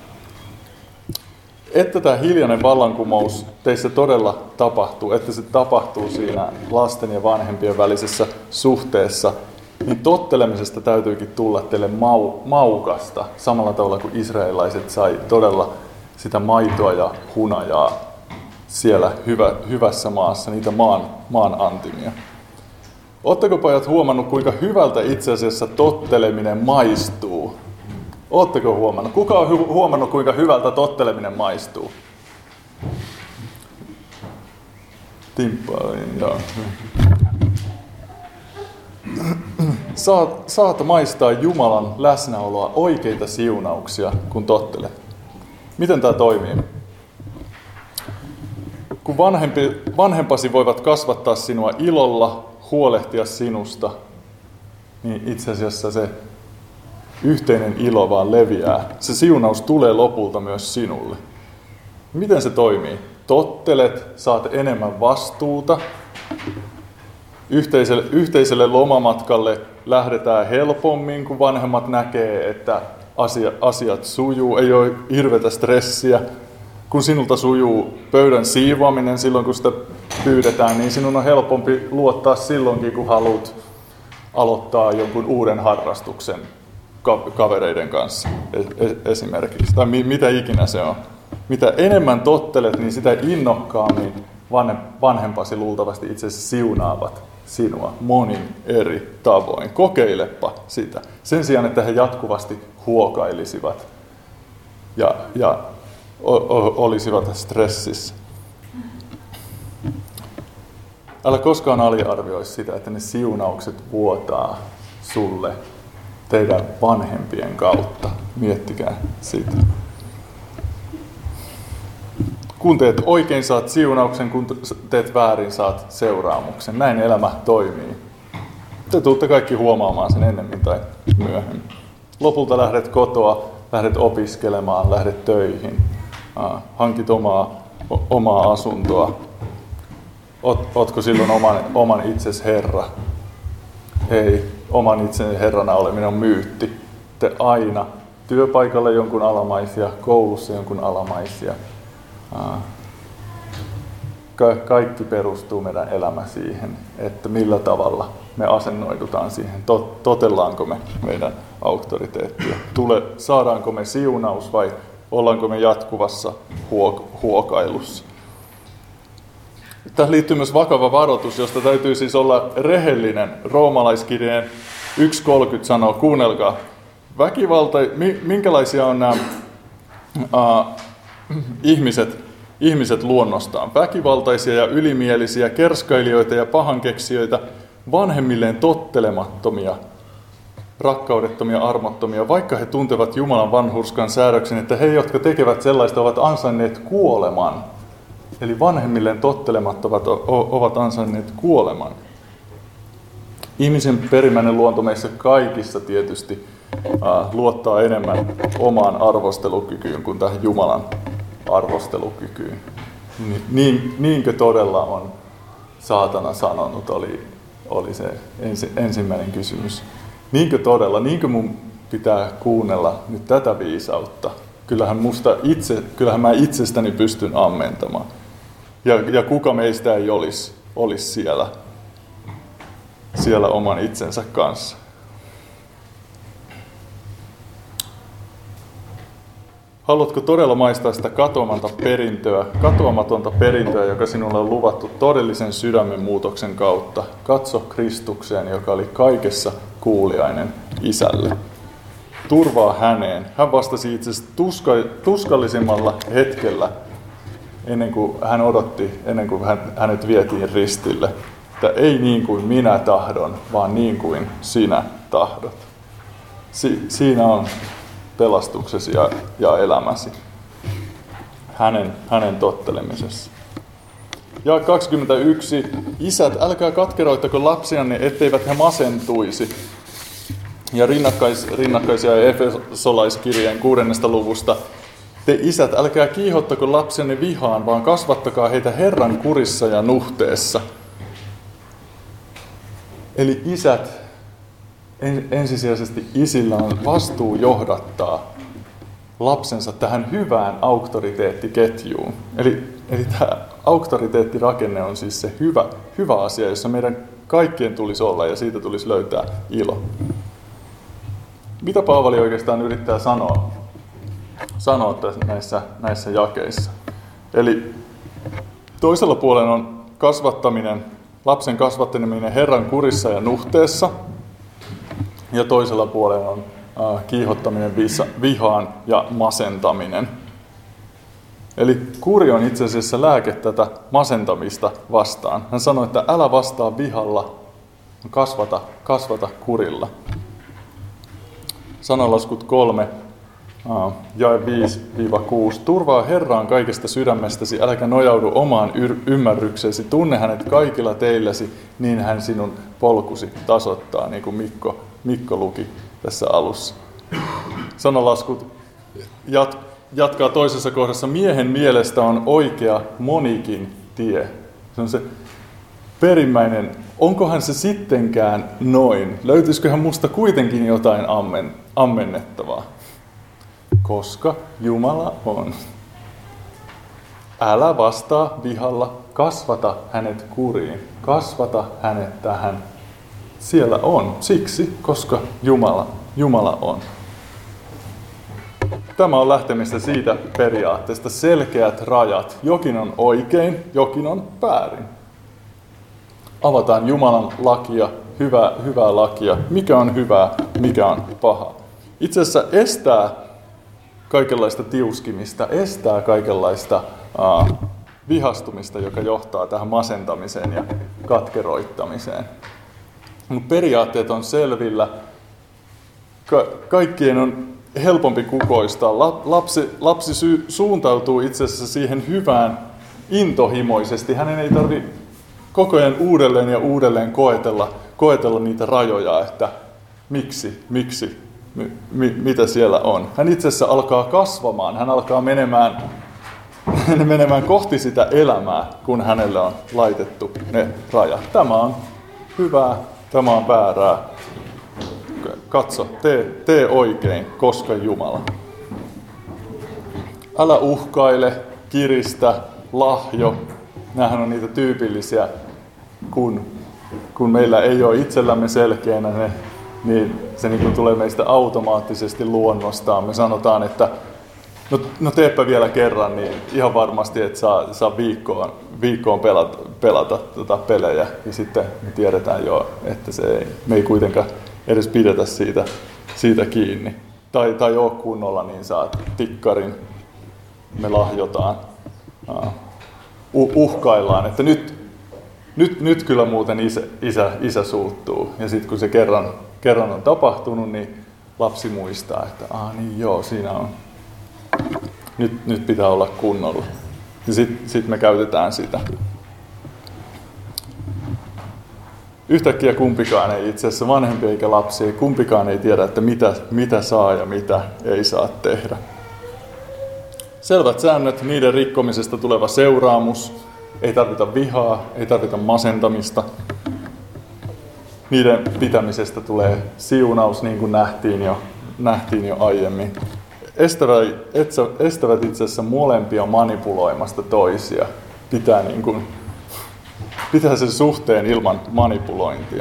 Että tämä hiljainen vallankumous teissä todella tapahtuu, että se tapahtuu siinä lasten ja vanhempien välisessä suhteessa, niin tottelemisesta täytyykin tulla teille maukasta, samalla tavalla kuin israelilaiset sai todella sitä maitoa ja hunajaa siellä hyvässä maassa, niitä maan antimia. Oletteko pojat huomannut, kuinka hyvältä itse asiassa totteleminen maistuu? Oletteko huomannut? Kuka on huomannut, kuinka hyvältä totteleminen maistuu? Timppailin, joo. Saat maistaa Jumalan läsnäoloa, oikeita siunauksia, kun tottelet. Miten tämä toimii? Kun vanhempasi voivat kasvattaa sinua ilolla, huolehtia sinusta, niin itse asiassa se yhteinen ilo vaan leviää. Se siunaus tulee lopulta myös sinulle. Miten se toimii? Tottelet, saat enemmän vastuuta. Yhteiselle lomamatkalle lähdetään helpommin, kun vanhemmat näkee, että asiat sujuu, ei ole hirveätä stressiä. Kun sinulta sujuu pöydän siivoaminen silloin, kun sitä pyydetään, niin sinun on helpompi luottaa silloinkin, kun haluat aloittaa jonkun uuden harrastuksen kavereiden kanssa esimerkiksi. Tai mitä ikinä se on. Mitä enemmän tottelet, niin sitä innokkaammin vanhempasi luultavasti itse asiassa siunaavat sinua monin eri tavoin. Kokeilepa sitä. Sen sijaan, että he jatkuvasti huokailisivat ja olisivat stressissä. Älä koskaan aliarvioi sitä, että ne siunaukset vuotaa sulle teidän vanhempien kautta. Miettikää sitä. Kun teet oikein, saat siunauksen, kun teet väärin, saat seuraamuksen. Näin elämä toimii. Te tulette kaikki huomaamaan sen ennemmin tai myöhemmin. Lopulta lähdet kotoa, lähdet opiskelemaan, lähdet töihin. Hankit omaa asuntoa. Ootko silloin oman itsesi herra? Ei, oman itseni herrana oleminen on myytti. Te aina työpaikalla jonkun alamaisia, koulussa jonkun alamaisia. Kaikki perustuu meidän elämä siihen, että millä tavalla me asennoidutaan siihen. Totellaanko me meidän auktoriteettia? Saadaanko me siunaus vai ollaanko me jatkuvassa huokailussa? Tähän liittyy myös vakava varoitus, josta täytyy siis olla rehellinen. Roomalaiskirjeen 1.30 sanoo, kuunnelkaa, minkälaisia on nämä ihmiset luonnostaan? Väkivaltaisia ja ylimielisiä, kerskailijoita ja pahankeksijöitä, vanhemmilleen tottelemattomia, rakkaudettomia, armottomia, vaikka he tuntevat Jumalan vanhurskan säädöksen, että he, jotka tekevät sellaista, ovat ansainneet kuoleman. Eli vanhemmilleen tottelemattomat ovat ansainneet kuoleman. Ihmisen perimmäinen luonto meissä kaikissa tietysti luottaa enemmän omaan arvostelukykyyn kuin tähän Jumalan arvostelukykyyn. Niinkö todella on saatana sanonut, oli se ensimmäinen kysymys. Niinkö todella, niinkö mun pitää kuunnella nyt tätä viisautta? Kyllähän mä itsestäni pystyn ammentamaan. Ja kuka meistä ei olisi siellä oman itsensä kanssa. Haluatko todella maistaa sitä katoamatonta perintöä, joka sinulle on luvattu todellisen sydämen muutoksen kautta? Katso Kristukseen, joka oli kaikessa kuuliainen Isälle. Turvaa häneen. Hän vastasi itse asiassa tuskallisimmalla hetkellä, ennen kuin hänet vietiin ristille. Että ei niin kuin minä tahdon, vaan niin kuin sinä tahdot. Siinä on pelastuksesi ja elämäsi hänen tottelemisessa. Ja 21. Isät, älkää katkeroittako lapsianne, etteivät he masentuisi. Ja rinnakkaisia Efesolaiskirjeen 6. luvusta. Te isät, älkää kiihottako lapsianne vihaan, vaan kasvattakaa heitä Herran kurissa ja nuhteessa. Eli isät, ensisijaisesti isillä on vastuu johdattaa lapsensa tähän hyvään auktoriteettiketjuun. Eli tämä auktoriteettirakenne on siis se hyvä asia, jossa meidän kaikkien tulisi olla ja siitä tulisi löytää ilo. Mitä Paavali oikeastaan yrittää sanoa näissä jakeissa? Eli toisella puolella on lapsen kasvattaminen Herran kurissa ja nuhteessa, ja toisella puolella on kiihottaminen vihaan ja masentaminen. Eli kuri on itse asiassa lääke tätä masentamista vastaan. Hän sanoi, että älä vastaa vihalla, kasvata kurilla. Sananlaskut 3, jae 5-6. Turvaa Herraan kaikesta sydämestäsi, äläkä nojaudu omaan ymmärrykseesi. Tunne hänet kaikilla teilläsi, niin hän sinun polkusi tasoittaa, niin kuin Mikko luki tässä alussa. Sananlaskut jatkaa toisessa kohdassa. Miehen mielestä on oikea monikin tie. Se on se perimmäinen. Onkohan se sittenkään noin? Löytyisiköhän musta kuitenkin jotain ammennettavaa? Koska Jumala on. Älä vastaa vihalla, kasvata hänet kuriin. Kasvata hänet tähän. Siellä on. Siksi, koska Jumala on. Tämä on lähtemistä siitä periaatteesta. Selkeät rajat. Jokin on oikein, jokin on väärin. Avataan Jumalan lakia, hyvää lakia. Mikä on hyvää, mikä on paha. Itse asiassa estää kaikenlaista tiuskimista, estää kaikenlaista vihastumista, joka johtaa tähän masentamiseen ja katkeroittamiseen. Periaatteet on selvillä. Kaikkien on helpompi kukoistaa. Lapsi suuntautuu itse asiassa siihen hyvään intohimoisesti. Hänen ei tarvitse koko ajan uudelleen ja uudelleen koetella niitä rajoja, että miksi, mitä siellä on. Hän itse asiassa alkaa kasvamaan, hän alkaa menemään kohti sitä elämää, kun hänelle on laitettu ne rajat. Tämä on hyvää, tämä on väärää. Katso, tee oikein, koska Jumala. Älä uhkaile, kiristä, lahjo. Nämähän on niitä tyypillisiä, kun meillä ei ole itsellämme selkeänä ne, niin se niin kuin tulee meistä automaattisesti luonnostaan. Me sanotaan, että no teepä vielä kerran, niin ihan varmasti, että saa viikkoon pelata pelejä. Ja sitten me tiedetään jo, että me ei kuitenkaan edes pidetä siitä kiinni. Tai ole kunnolla, niin saat tikkarin, me lahjotaan, uhkaillaan, että nyt kyllä muuten isä suuttuu. Ja sitten kun se kerran on tapahtunut, niin lapsi muistaa, että niin joo, siinä on. Nyt pitää olla kunnolla. Ja sitten me käytetään sitä. Yhtäkkiä kumpikaan ei itse asiassa, vanhempi eikä lapsi, kumpikaan ei tiedä, että mitä saa ja mitä ei saa tehdä. Selvät säännöt, niiden rikkomisesta tuleva seuraamus. Ei tarvita vihaa, ei tarvita masentamista. Niiden pitämisestä tulee siunaus, niin kuin nähtiin jo aiemmin. Estävät itse asiassa molempia manipuloimasta toisia. Pitää sen suhteen ilman manipulointia.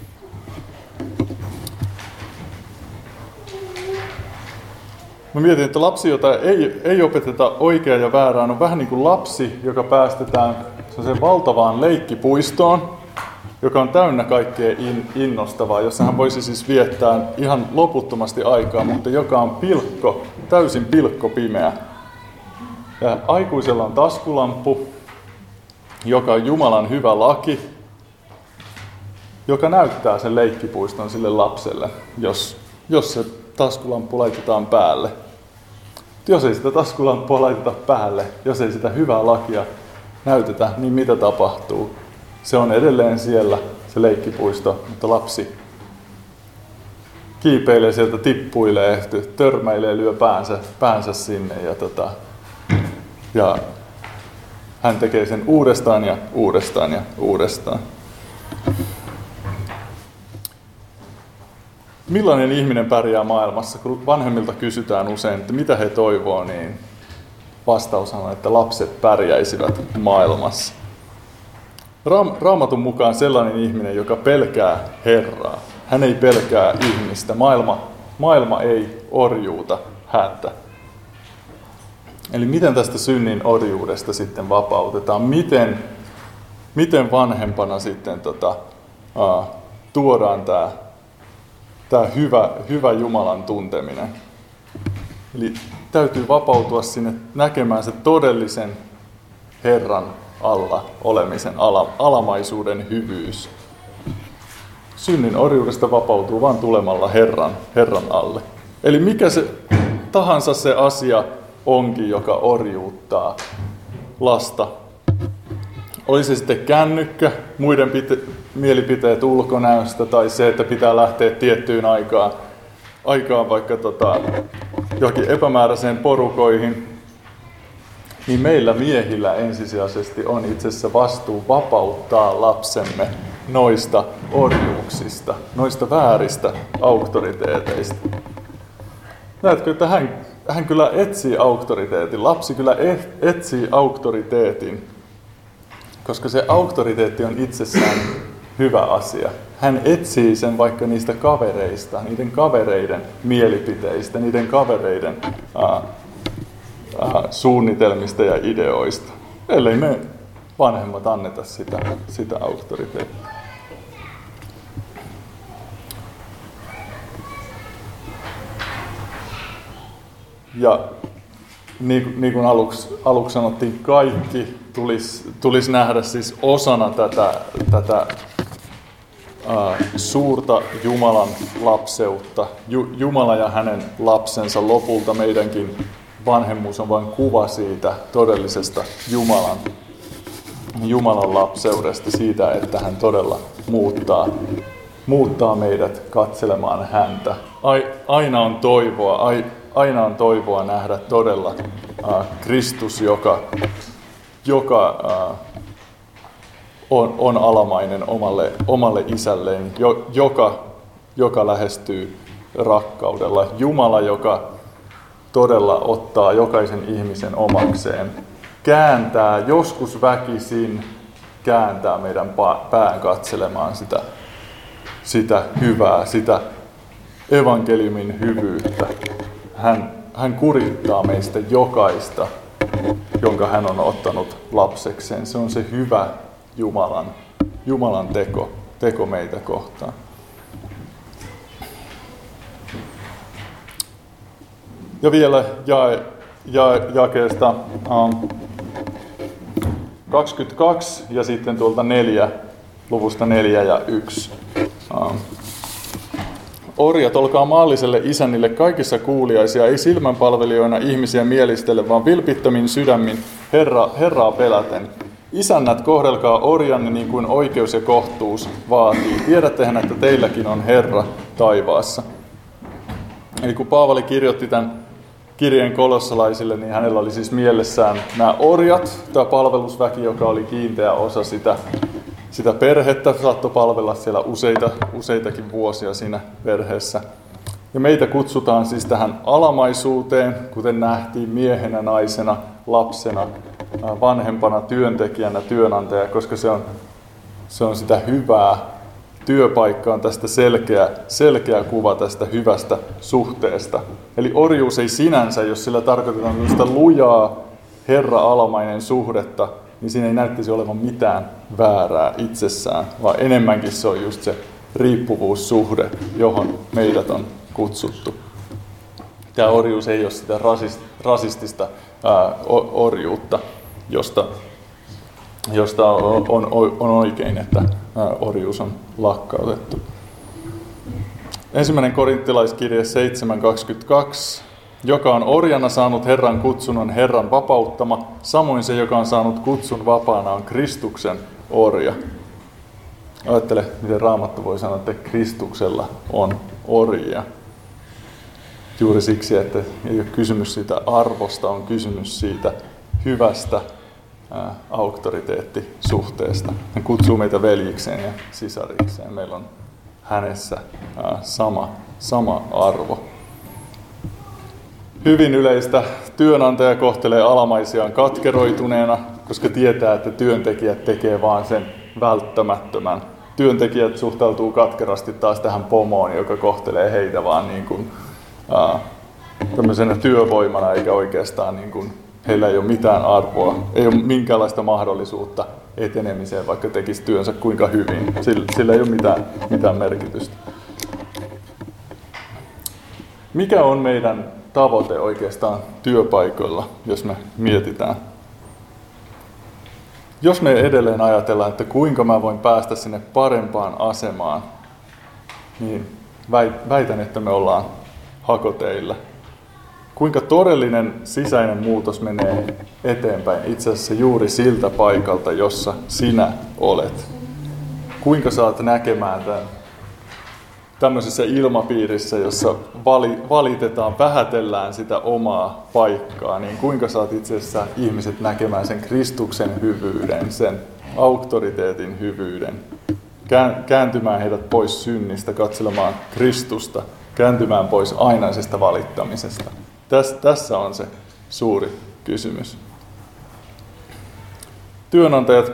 Mä mietin, että lapsi, jota ei opeteta oikeaa ja väärää, on vähän niin kuin lapsi, joka päästetään sellaiseen valtavaan leikkipuistoon, joka on täynnä kaikkea innostavaa, jossa hän voisi siis viettää ihan loputtomasti aikaa, mutta joka on täysin pilkkopimeä. Ja aikuisella on taskulamppu, joka on Jumalan hyvä laki, joka näyttää sen leikkipuiston sille lapselle, jos se taskulamppu laitetaan päälle. Jos ei sitä taskulampua laiteta päälle, jos ei sitä hyvää lakia näytetä, niin mitä tapahtuu? Se on edelleen siellä, se leikkipuisto, mutta lapsi kiipeilee sieltä, tippuilee, törmäilee, lyö päänsä sinne ja hän tekee sen uudestaan ja uudestaan ja uudestaan. Millainen ihminen pärjää maailmassa? Kun vanhemmilta kysytään usein, että mitä he toivoo, niin vastaus on, että lapset pärjäisivät maailmassa. Raamatun mukaan sellainen ihminen, joka pelkää Herraa. Hän ei pelkää ihmistä. Maailma ei orjuuta häntä. Eli miten tästä synnin orjuudesta sitten vapautetaan? Miten vanhempana sitten tuodaan tämä hyvä Jumalan tunteminen? Eli täytyy vapautua sinne näkemään se todellisen Herran alla olemisen, alamaisuuden hyvyys. Synnin orjuudesta vapautuu vain tulemalla Herran alle. Eli mikä se tahansa se asia onkin, joka orjuuttaa lasta. Oli se sitten kännykkä, muiden mielipiteet ulkonäöstä tai se, että pitää lähteä tiettyyn aikaan vaikka johonkin epämääräiseen porukoihin, niin meillä miehillä ensisijaisesti on itse asiassa vastuu vapauttaa lapsemme noista orjuuksista, noista vääristä auktoriteeteista. Näetkö, että hän kyllä etsii auktoriteetin, lapsi kyllä etsii auktoriteetin, koska se auktoriteetti on itsessään hyvä asia. Hän etsii sen vaikka niistä kavereista, niiden kavereiden mielipiteistä, niiden kavereiden suunnitelmista ja ideoista, ellei me vanhemmat anneta sitä auktoriteettia. Ja niin kuin aluksi sanottiin, kaikki tulisi nähdä siis osana tätä suurta Jumalan lapseutta. Jumala ja hänen lapsensa, lopulta meidänkin vanhemmuus on vain kuva siitä todellisesta Jumalan lapseudesta, siitä, että hän todella muuttaa meidät katselemaan häntä. Aina on toivoa nähdä todella Kristus, joka on alamainen omalle isälleen, joka lähestyy rakkaudella. Jumala, joka todella ottaa jokaisen ihmisen omakseen, joskus väkisin kääntää meidän pään katselemaan sitä hyvää, sitä evankeliumin hyvyyttä. Hän kurittaa meistä jokaista, jonka hän on ottanut lapsekseen. Se on se hyvä Jumalan teko meitä kohtaan. Ja vielä jakeesta 22 ja sitten tuolta luvusta 4 ja 1. Orjat, olkaa maalliselle isännille kaikissa kuuliaisia, ei silmänpalvelijoina ihmisiä mielistele, vaan vilpittömin sydämin Herraa peläten. Isännät, kohdelkaa orjanne niin kuin oikeus ja kohtuus vaatii. Tiedättehän, että teilläkin on Herra taivaassa. Eli kun Paavali kirjoitti tämän kirjeen kolossalaisille, niin hänellä oli siis mielessään nämä orjat, tämä palvelusväki, joka oli kiinteä osa sitä perhettä, saattoi palvella siellä useitakin vuosia siinä perheessä. Ja meitä kutsutaan siis tähän alamaisuuteen, kuten nähtiin, miehenä, naisena, lapsena, vanhempana, työntekijänä, työnantaja, koska se on sitä hyvää. Työpaikka on tästä selkeä kuva tästä hyvästä suhteesta. Eli orjuus ei sinänsä, jos sillä tarkoitetaan tällaista lujaa, Herra-alamainen suhdetta, niin siinä ei näyttäisi olevan mitään väärää itsessään, vaan enemmänkin se on just se riippuvuussuhde, johon meidät on kutsuttu. Tämä orjuus ei ole sitä rasistista orjuutta, josta on oikein, että orjuus on lakkautettu. 1. korinttilaiskirje 7.22 Joka on orjana saanut Herran kutsun, on Herran vapauttama. Samoin se, joka on saanut kutsun vapaana, on Kristuksen orja. Ajattele, miten Raamattu voi sanoa, että Kristuksella on orjia. Juuri siksi, että ei ole kysymys siitä arvosta, on kysymys siitä hyvästä auktoriteettisuhteesta. Hän kutsuu meitä veljikseen ja sisarikseen. Meillä on hänessä sama arvo. Hyvin yleistä työnantaja kohtelee alamaisiaan katkeroituneena, koska tietää, että työntekijät tekee vaan sen välttämättömän. Työntekijät suhtautuu katkerasti taas tähän pomoon, joka kohtelee heitä vaan niin kuin, tämmöisenä työvoimana, eikä oikeastaan niin kuin, heillä ei ole mitään arvoa, ei ole minkäänlaista mahdollisuutta etenemiseen, vaikka tekisi työnsä kuinka hyvin. Sillä ei ole mitään merkitystä. Mikä on meidän tavoite oikeastaan työpaikoilla, jos me mietitään? Jos me edelleen ajatellaan, että kuinka mä voin päästä sinne parempaan asemaan, niin väitän, että me ollaan hakoteillä. Kuinka todellinen sisäinen muutos menee eteenpäin itse asiassa juuri siltä paikalta, jossa sinä olet. Kuinka saat näkemään tämän tämmöisessä ilmapiirissä, jossa valitetaan, vähätellään sitä omaa paikkaa, niin kuinka saat itse asiassa ihmiset näkemään sen Kristuksen hyvyyden, sen auktoriteetin hyvyyden, kääntymään heidät pois synnistä, katselemaan Kristusta, kääntymään pois ainaisesta valittamisesta. Tässä on se suuri kysymys. Työnantajat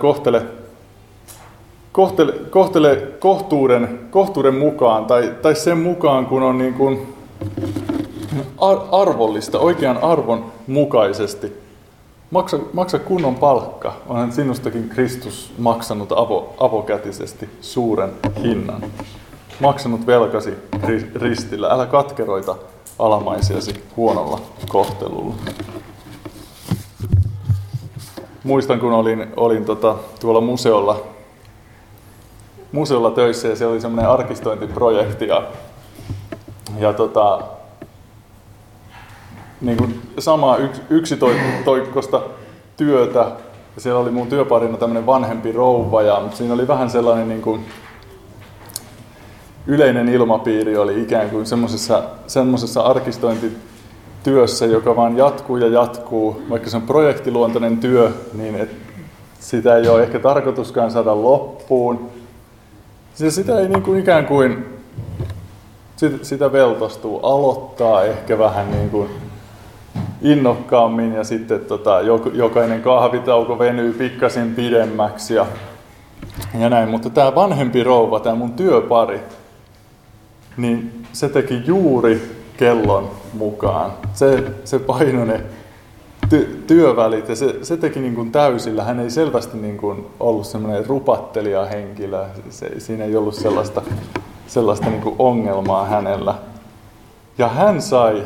kohtele kohtuuden mukaan tai sen mukaan, kun on niin kuin arvollista, oikean arvon mukaisesti. Maksa kunnon palkka. Onhan sinustakin Kristus maksanut avokätisesti suuren hinnan. Maksanut velkasi ristillä. Älä katkeroita alamaisiasi huonolla kohtelulla. Muistan, kun olin tuolla museolla töissä ja siellä oli semmoinen arkistointiprojekti ja niin kuin samaa yksitoikkoista työtä. Ja siellä oli mun työparina tämmöinen vanhempi rouva ja siinä oli vähän sellainen niin kuin yleinen ilmapiiri oli ikään kuin semmoisessa arkistointityössä, joka vaan jatkuu, vaikka se on projektiluontoinen työ, niin sitä ei ole ehkä tarkoituskaan saada loppuun. Sitä ei niin kuin ikään kuin sitä veltostuu, aloittaa ehkä vähän niin kuin innokkaammin ja sitten jokainen kahvitauko venyy pikkasen pidemmäksi ja näin. Mutta tämä vanhempi rouva, tämä mun työpari, niin se teki juuri kellon mukaan. Se painoi ne työvälit ja se teki niin kuin täysillä. Hän ei selvästi niin kuin ollut semmoinen rupattelija henkilö. Siinä ei ollut sellaista niin kuin ongelmaa hänellä. Ja hän sai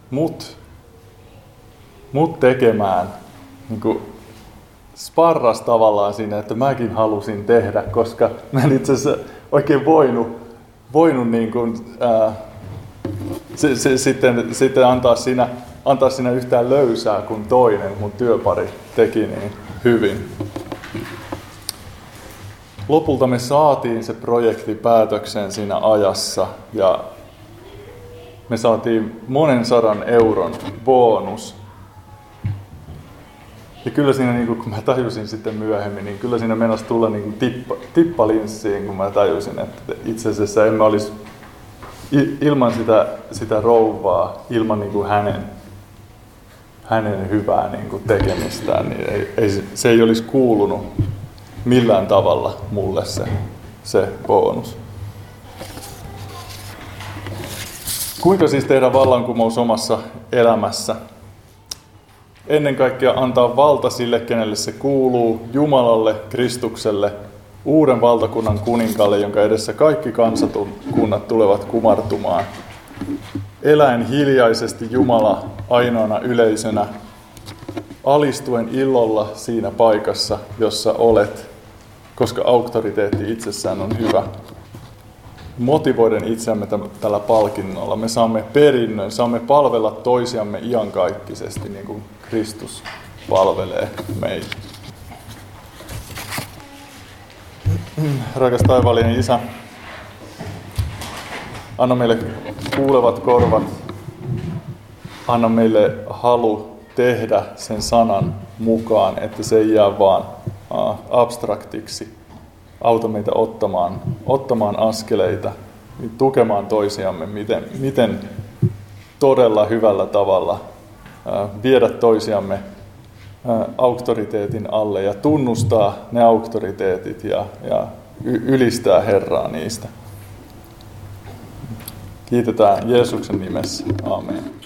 mut tekemään, niin kuin sparras tavallaan siinä, että mäkin halusin tehdä, koska mä en itse asiassa oikein voinut niin kuin, sitten antaa siinä yhtään löysää kuin toinen, mun työpari teki niin hyvin. Lopulta me saatiin se projekti päätökseen siinä ajassa ja me saatiin monen 100 euron bonus. Ja kyllä siinä, niin kun mä tajusin sitten myöhemmin, niin kyllä siinä meinasi tulla niin tippalinssiin, kun mä tajusin, että itse asiassa emme olisi ilman sitä rouvaa, ilman niin kuin hänen hyvää niin kuin tekemistään, niin se ei olisi kuulunut millään tavalla mulle se bonus. Kuinka siis tehdä vallankumous omassa elämässä? Ennen kaikkea antaa valta sille, kenelle se kuuluu, Jumalalle, Kristukselle, uuden valtakunnan kuninkaalle, jonka edessä kaikki kansakunnat tulevat kumartumaan. Eläen hiljaisesti Jumala ainoana yleisönä, alistuen ilolla siinä paikassa, jossa olet, koska auktoriteetti itsessään on hyvä. motivoiden itseämme tällä palkinnolla. Me saamme perinnön, saamme palvella toisiamme iankaikkisesti, niin kuin Kristus palvelee meitä. Rakas taivaallinen Isä, anna meille kuulevat korvat, anna meille halu tehdä sen sanan mukaan, että se ei jää vaan abstraktiksi. Auta meitä ottamaan askeleita, tukemaan toisiamme, miten todella hyvällä tavalla viedä toisiamme auktoriteetin alle ja tunnustaa ne auktoriteetit ja ylistää Herraa niistä. Kiitetään Jeesuksen nimessä. Aamen.